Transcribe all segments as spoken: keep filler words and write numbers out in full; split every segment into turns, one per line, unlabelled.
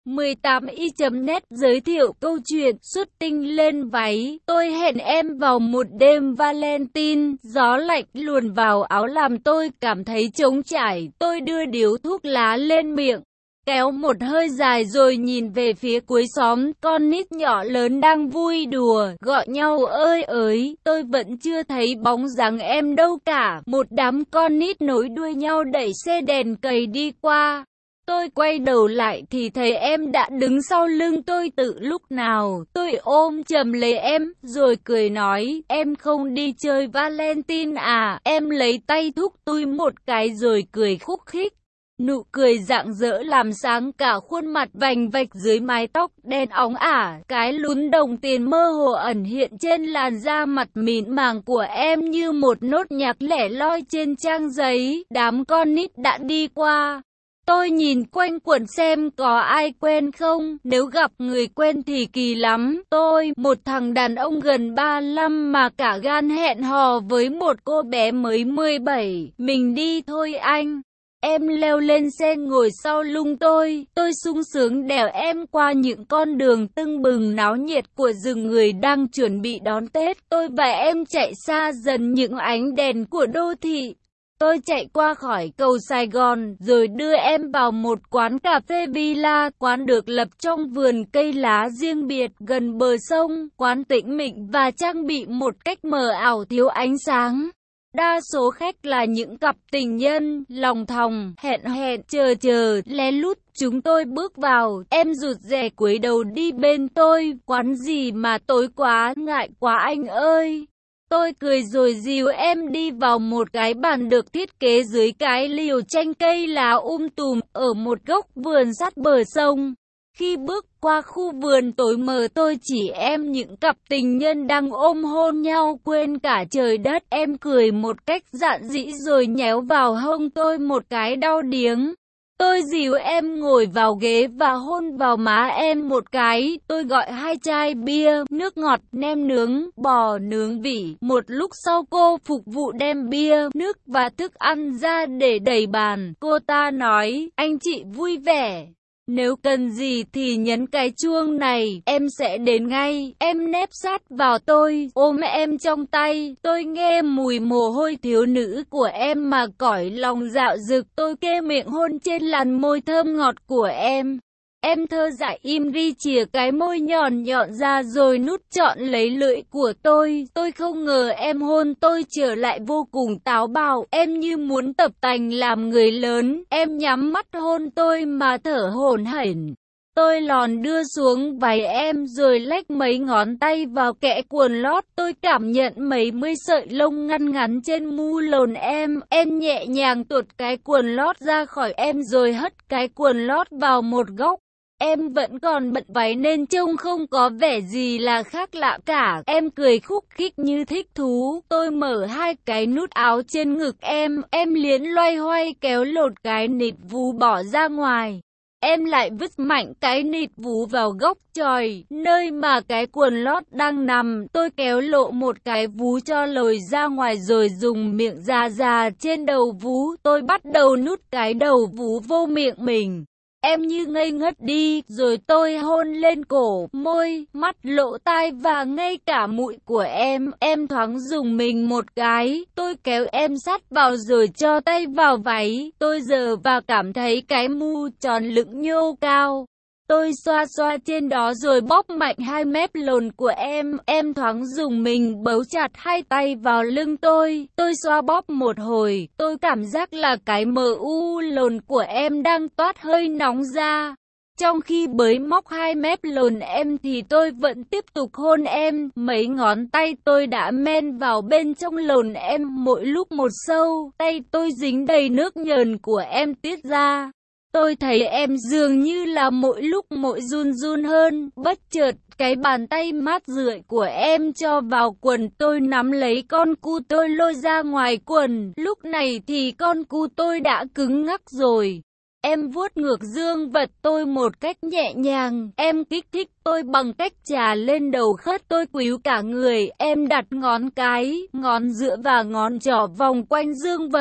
mười tám y chấm net giới thiệu câu chuyện xuất tinh lên váy. Tôi hẹn em vào một đêm Valentine, gió lạnh luồn vào áo làm tôi cảm thấy trống trải. Tôi đưa điếu thuốc lá lên miệng, kéo một hơi dài rồi nhìn về phía cuối xóm, con nít nhỏ lớn đang vui đùa, gọi nhau ơi ới. Tôi vẫn chưa thấy bóng dáng em đâu cả. Một đám con nít nối đuôi nhau đẩy xe đèn cầy đi qua. Tôi quay đầu lại thì thấy em đã đứng sau lưng tôi từ lúc nào. Tôi ôm chầm lấy em, rồi cười nói, em không đi chơi Valentine à? Em lấy tay thúc tôi một cái rồi cười khúc khích. Nụ cười rạng rỡ làm sáng cả khuôn mặt vành vạch dưới mái tóc đen óng ả. Cái lún đồng tiền mơ hồ ẩn hiện trên làn da mặt mịn màng của em như một nốt nhạc lẻ loi trên trang giấy. Đám con nít đã đi qua. Tôi nhìn quanh quẩn xem có ai quen không, nếu gặp người quen thì kỳ lắm. Tôi, một thằng đàn ông gần ba lăm mà cả gan hẹn hò với một cô bé mới mười bảy. Mình đi thôi anh. Em leo lên xe ngồi sau lưng tôi, tôi sung sướng đèo em qua những con đường tưng bừng náo nhiệt của rừng người đang chuẩn bị đón Tết. Tôi và em chạy xa dần những ánh đèn của đô thị. Tôi chạy qua khỏi cầu Sài Gòn, rồi đưa em vào một quán cà phê villa, quán được lập trong vườn cây lá riêng biệt, gần bờ sông, quán tĩnh mịch và trang bị một cách mờ ảo thiếu ánh sáng. Đa số khách là những cặp tình nhân, lòng thòng, hẹn hẹn, chờ chờ, lén lút. Chúng tôi bước vào, em rụt rè cúi đầu đi bên tôi, quán gì mà tối quá, ngại quá anh ơi. Tôi cười rồi dìu em đi vào một cái bàn được thiết kế dưới cái liều tranh cây lá um tùm, ở một góc vườn sát bờ sông. Khi bước qua khu vườn tối mờ tôi chỉ em những cặp tình nhân đang ôm hôn nhau quên cả trời đất. Em cười một cách dạn dĩ rồi nhéo vào hông tôi một cái đau điếng. Tôi dìu em ngồi vào ghế và hôn vào má em một cái. Tôi gọi hai chai bia, nước ngọt, nem nướng, bò nướng vỉ. Một lúc sau cô phục vụ đem bia, nước và thức ăn ra để đẩy bàn. Cô ta nói, anh chị vui vẻ. Nếu cần gì thì nhấn cái chuông này, em sẽ đến ngay. Em nép sát vào tôi, ôm em trong tay. Tôi nghe mùi mồ hôi thiếu nữ của em mà cõi lòng dạo dực. Tôi kê miệng hôn trên làn môi thơm ngọt của em. Em thơ dại im ri chìa cái môi nhọn nhọn ra rồi nút trọn lấy lưỡi của tôi. Tôi không ngờ em hôn tôi trở lại vô cùng táo bạo. Em như muốn tập tành làm người lớn. Em nhắm mắt hôn tôi mà thở hổn hển. Tôi lòn đưa xuống váy em rồi lách mấy ngón tay vào kẽ quần lót. Tôi cảm nhận mấy mươi sợi lông ngăn ngắn trên mu lồn em. Em nhẹ nhàng tuột cái quần lót ra khỏi em rồi hất cái quần lót vào một góc. Em vẫn còn bận váy nên trông không có vẻ gì là khác lạ cả. Em cười khúc khích như thích thú. Tôi mở hai cái nút áo trên ngực em. Em liến loay hoay kéo lột cái nịt vú bỏ ra ngoài. Em lại vứt mạnh cái nịt vú vào góc chòi, nơi mà cái quần lót đang nằm. Tôi kéo lộ một cái vú cho lồi ra ngoài rồi dùng miệng già già trên đầu vú. Tôi bắt đầu nút cái đầu vú vô miệng mình. Em như ngây ngất đi, rồi tôi hôn lên cổ, môi, mắt, lỗ tai và ngay cả mũi của em. Em thoáng dùng mình một cái, tôi kéo em sát vào rồi cho tay vào váy. Tôi giờ và cảm thấy cái mu tròn lững nhô cao. Tôi xoa xoa trên đó rồi bóp mạnh hai mép lồn của em. Em thoáng dùng mình bấu chặt hai tay vào lưng tôi. Tôi xoa bóp một hồi. Tôi cảm giác là cái mờ u lồn của em đang toát hơi nóng ra. Trong khi bới móc hai mép lồn em thì tôi vẫn tiếp tục hôn em. Mấy ngón tay tôi đã men vào bên trong lồn em mỗi lúc một sâu. Tay tôi dính đầy nước nhờn của em tiết ra. Tôi thấy em dường như là mỗi lúc mỗi run run hơn. Bất chợt, cái bàn tay mát rượi của em cho vào quần tôi nắm lấy con cu tôi lôi ra ngoài quần. Lúc này thì con cu tôi đã cứng ngắc rồi. Em vuốt ngược dương vật tôi một cách nhẹ nhàng. Em kích thích tôi bằng cách chà lên đầu khớt tôi quýu cả người. Em đặt ngón cái, ngón giữa và ngón trỏ vòng quanh dương vật.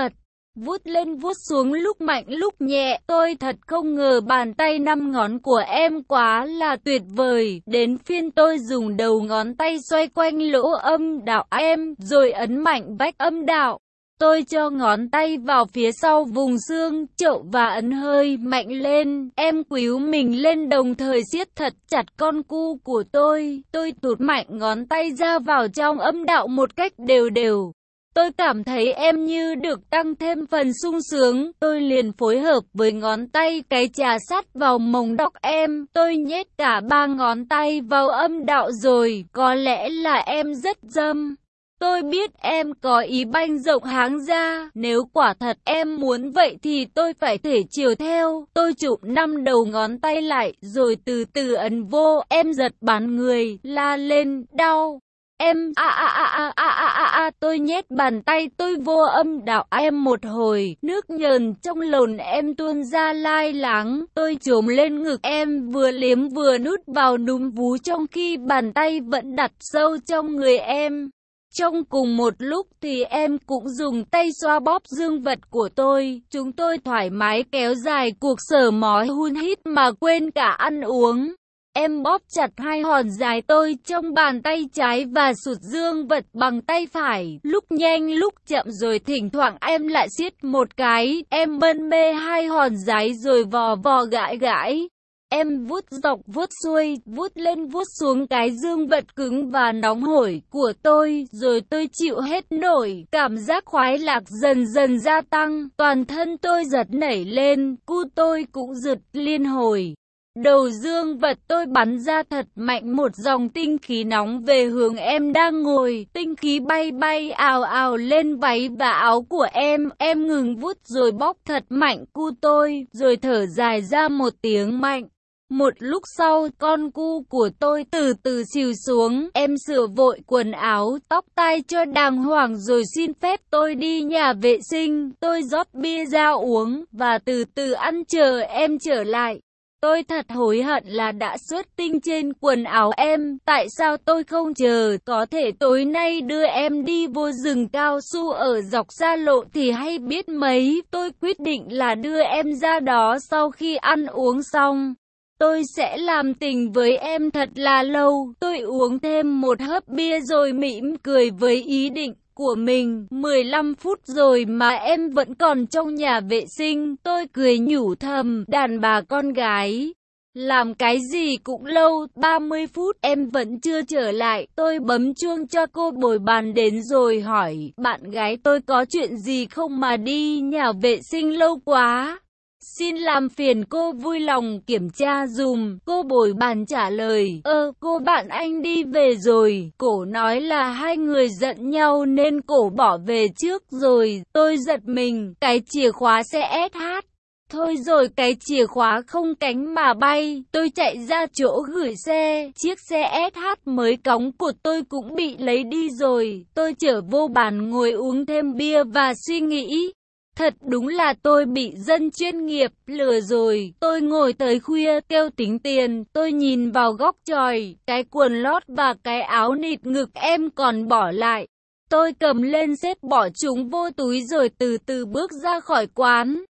vuốt lên vuốt xuống lúc mạnh lúc nhẹ. Tôi thật không ngờ bàn tay năm ngón của em quá là tuyệt vời. Đến phiên tôi dùng đầu ngón tay xoay quanh lỗ âm đạo em, rồi ấn mạnh vách âm đạo. Tôi cho ngón tay vào phía sau vùng xương chậu và ấn hơi mạnh lên. Em quýu mình lên đồng thời siết thật chặt con cu của tôi. Tôi tụt mạnh ngón tay ra vào trong âm đạo một cách đều đều. Tôi cảm thấy em như được tăng thêm phần sung sướng. Tôi liền phối hợp với ngón tay cái chà sát vào mồng đóc em. Tôi nhét cả ba ngón tay vào âm đạo rồi. Có lẽ là em rất dâm. Tôi biết em có ý banh rộng háng ra. Nếu quả thật em muốn vậy thì tôi phải thể chiều theo. Tôi chụp năm đầu ngón tay lại rồi từ từ ấn vô. Em giật bắn người, la lên, đau. Em a a a a a a a a tôi nhét bàn tay tôi vô âm đạo em một hồi, nước nhờn trong lồn em tuôn ra lai láng. Tôi trồm lên ngực em vừa liếm vừa nút vào núm vú trong khi bàn tay vẫn đặt sâu trong người em. Trong cùng một lúc thì em cũng dùng tay xoa bóp dương vật của tôi. Chúng tôi thoải mái kéo dài cuộc sở mói hun hít mà quên cả ăn uống. Em bóp chặt hai hòn dài tôi trong bàn tay trái và sụt dương vật bằng tay phải. Lúc nhanh lúc chậm rồi thỉnh thoảng em lại siết một cái. Em mân mê hai hòn dài rồi vò vò gãi gãi. Em vuốt dọc vuốt xuôi, vuốt lên vuốt xuống cái dương vật cứng và nóng hổi của tôi, rồi tôi chịu hết nổi. Cảm giác khoái lạc dần dần gia tăng, toàn thân tôi giật nảy lên, cu tôi cũng giật liên hồi. Đầu dương vật tôi bắn ra thật mạnh một dòng tinh khí nóng về hướng em đang ngồi. Tinh khí bay bay ào ào lên váy và áo của em. Em ngừng vuốt rồi bóp thật mạnh cu tôi, rồi thở dài ra một tiếng mạnh. Một lúc sau, con cu của tôi từ từ xìu xuống. Em sửa vội quần áo, tóc tai cho đàng hoàng rồi xin phép tôi đi nhà vệ sinh. Tôi rót bia ra uống và từ từ ăn chờ em trở lại. Tôi thật hối hận là đã xuất tinh trên quần áo em. Tại sao tôi không chờ? Có thể tối nay đưa em đi vô rừng cao su ở dọc xa lộ thì hay biết mấy. Tôi quyết định là đưa em ra đó sau khi ăn uống xong. Tôi sẽ làm tình với em thật là lâu. Tôi uống thêm một hớp bia rồi mỉm cười với ý định của mình. mười lăm phút rồi mà em vẫn còn trong nhà vệ sinh. Tôi cười nhủ thầm, đàn bà con gái làm cái gì cũng lâu. Ba mươi phút em vẫn chưa trở lại. Tôi bấm chuông cho cô bồi bàn đến rồi hỏi, bạn gái tôi có chuyện gì không mà đi nhà vệ sinh lâu quá? Xin làm phiền cô vui lòng kiểm tra dùm. Cô bồi bàn trả lời, ơ cô bạn anh đi về rồi. Cổ nói là hai người giận nhau nên cổ bỏ về trước rồi. Tôi giật mình, cái chìa khóa xe ét hát. Thôi rồi cái chìa khóa không cánh mà bay. Tôi chạy ra chỗ gửi xe. Chiếc xe ét hát mới cóng của tôi cũng bị lấy đi rồi. Tôi trở vô bàn ngồi uống thêm bia và suy nghĩ. Thật đúng là tôi bị dân chuyên nghiệp lừa rồi. Tôi ngồi tới khuya kêu tính tiền. Tôi nhìn vào góc chòi, cái quần lót và cái áo nịt ngực em còn bỏ lại. Tôi cầm lên xếp bỏ chúng vô túi rồi từ từ bước ra khỏi quán.